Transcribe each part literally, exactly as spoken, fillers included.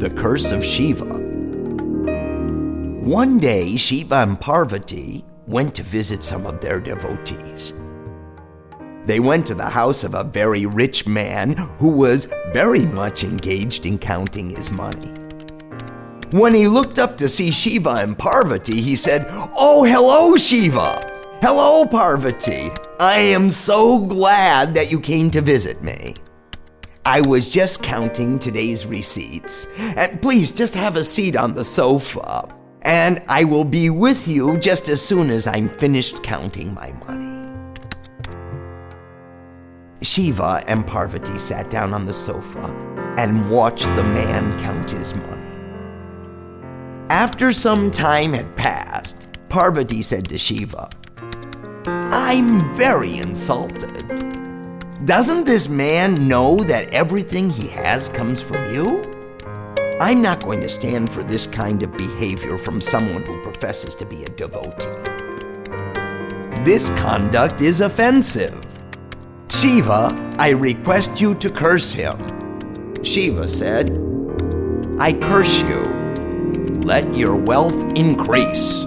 The Curse of Shiva. One day, Shiva and Parvati went to visit some of their devotees. They went to the house of a very rich man who was very much engaged in counting his money. When he looked up to see Shiva and Parvati, he said, "Oh, hello, Shiva. Hello, Parvati. I am so glad that you came to visit me. I was just counting today's receipts. And please just have a seat on the sofa, and I will be with you just as soon as I'm finished counting my money." Shiva and Parvati sat down on the sofa and watched the man count his money. After some time had passed, Parvati said to Shiva, "I'm very insulted. Doesn't this man know that everything he has comes from you? I'm not going to stand for this kind of behavior from someone who professes to be a devotee. This conduct is offensive. Shiva, I request you to curse him." Shiva said, "I curse you. Let your wealth increase."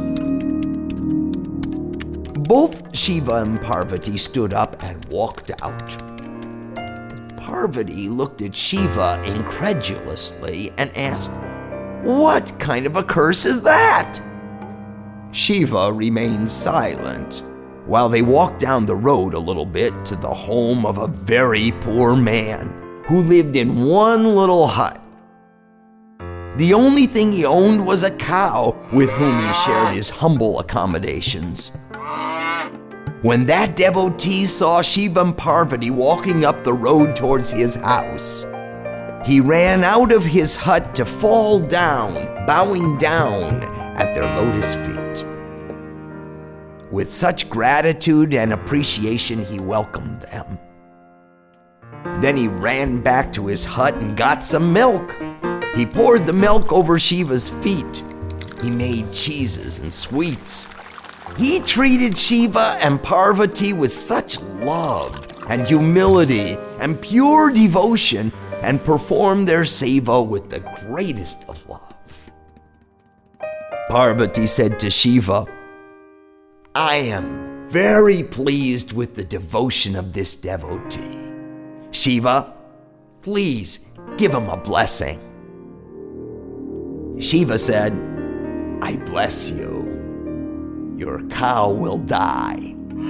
Both Shiva and Parvati stood up and walked out. Parvati looked at Shiva incredulously and asked, "What kind of a curse is that?" Shiva remained silent while they walked down the road a little bit to the home of a very poor man who lived in one little hut. The only thing he owned was a cow with whom he shared his humble accommodations. When that devotee saw Shiva and Parvati walking up the road towards his house, he ran out of his hut to fall down, bowing down at their lotus feet. With such gratitude and appreciation, he welcomed them. Then he ran back to his hut and got some milk. He poured the milk over Shiva's feet. He made cheeses and sweets. He treated Shiva and Parvati with such love and humility and pure devotion and performed their seva with the greatest of love. Parvati said to Shiva, "I am very pleased with the devotion of this devotee. Shiva, please give him a blessing." Shiva said, "I bless you. Your cow will die."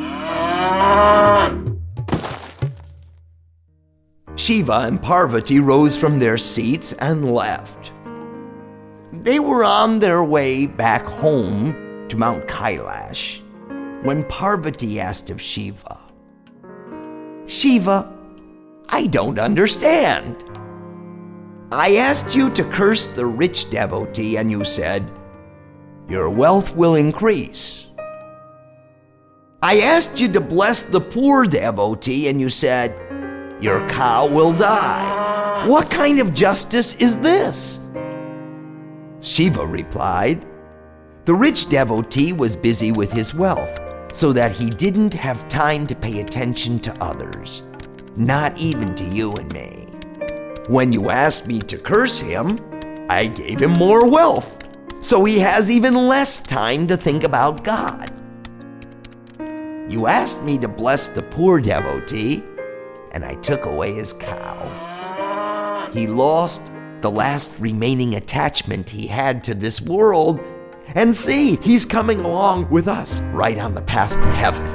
Shiva and Parvati rose from their seats and left. They were on their way back home to Mount Kailash when Parvati asked of Shiva, "Shiva, I don't understand. I asked you to curse the rich devotee and you said, 'Your wealth will increase.' I asked you to bless the poor devotee and you said, 'Your cow will die.' What kind of justice is this?" Shiva replied, "The rich devotee was busy with his wealth, so that he didn't have time to pay attention to others, not even to you and me. When you asked me to curse him, I gave him more wealth, so he has even less time to think about God. You asked me to bless the poor devotee, and I took away his cow. He lost the last remaining attachment he had to this world, and see, he's coming along with us right on the path to heaven."